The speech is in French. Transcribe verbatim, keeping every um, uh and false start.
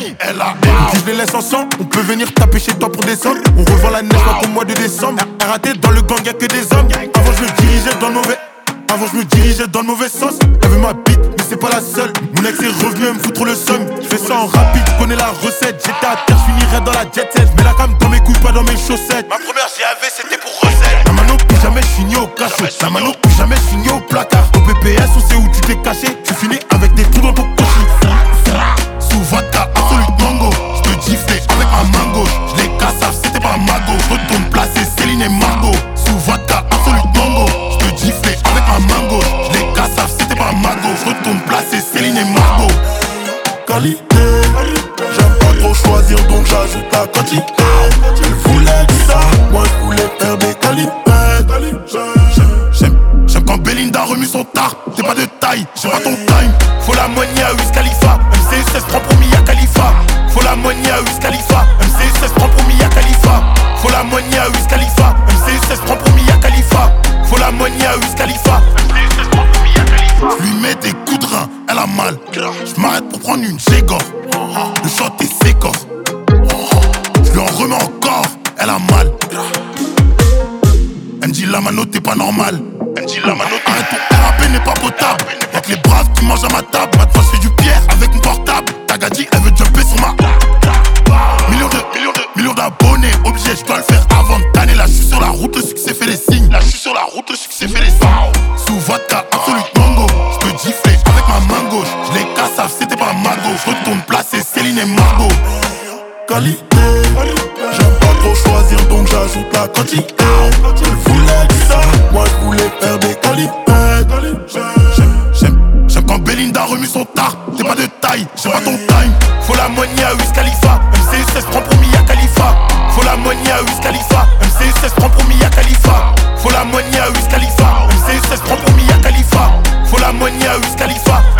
Camille, elle a. Je les laisse ensemble, on peut venir taper chez toi pour des sommes. On revend la neige au mois de décembre. R A T dans le gang, y'a que des hommes. Avant je me dirigeais dans le mauvais. Avant je me dirigeais dans le mauvais sens. Elle veut ma bite, mais c'est pas la seule. Mon ex est revenu, elle me fout trop le seum. Je fais ça en rapide, je connais la recette. J'étais à terre, je finirais dans la jet set. J'mets la cam dans mes couilles, pas dans mes chaussettes. Ma première G A V c'était pour recette. La mano, plus jamais je finis au cachot. La mano, plus jamais je finis au placard. Au P P S, on sait où tu t'es caché. Tu finis avec des trous dans ton cochon. Sous vodka, absolute mango. J'te giflais avec ma main gauche. J'les cassave, c'était pas mago. Retourne placer Céline et Margot. Sous vodka, absolute mango. J'te giflais avec ma main gauche. J'les cassave, c'était pas mago. Retourne placer Céline et Margot. Qualité, j'aime pas trop choisir donc j'ajoute la quantité. Elle voulait ça, moi je voulais faire des qualités. J'aime, j'aime quand Belinda remue son tard. T'es pas de taille, j'aime pas ton time. Faut la moignée à Wiz Khalifa. M C U seize prend pour Mia Khalifa. Faut la moignée à Wiz Khalifa. M C U seize prend pour Mia Khalifa. Faut la moignée à Wiz Khalifa. M C U seize prend pour Mia Khalifa. Faut la moignée à Wiz Khalifa. M C U seize prend pour Mia Khalifa. J'lui mets des coups de rein, elle a mal. J'm'arrête pour prendre une Gégor. Le shot est sécorce. J'lui en remets encore, elle a mal. Elle me dit la mano t'es pas normal. Elle me dit la mano arrête ton R A P n'est pas potable. Y'a que les braves qui mangent à ma table. Maintenant je fais du pierre avec mon portable. Tagadji elle veut jumper sur ma. Millions de, millions de, millions d'abonnés. Obligé je dois le faire avant de tanner. Là je suis sur la route, le succès fait les signes. Là je suis sur la route, le succès fait les signes. Sous vodka, absolute mango. J'te giflais avec ma main gauche. J'les cassave, c'était pas mago. J'retourne placer Céline et Margot. Qualité, j'aime pas trop choisir donc j'ajoute la quantité. Elle voulait ça, moi je voulais faire des qualités. J'aime, j'aime, j'aime quand Belinda remue son tard. T'es pas de taille, j'aime pas ton time. Faut la moignée à Wiz Khalifa. M C U seize prend pour Mia Khalifa. Faut la moignée à Wiz Khalifa. M C U seize prend pour Mia Khalifa. Faut la moignée à Wiz Khalifa. M C U seize prend pour Mia Khalifa. Faut la moignée à Wiz Khalifa.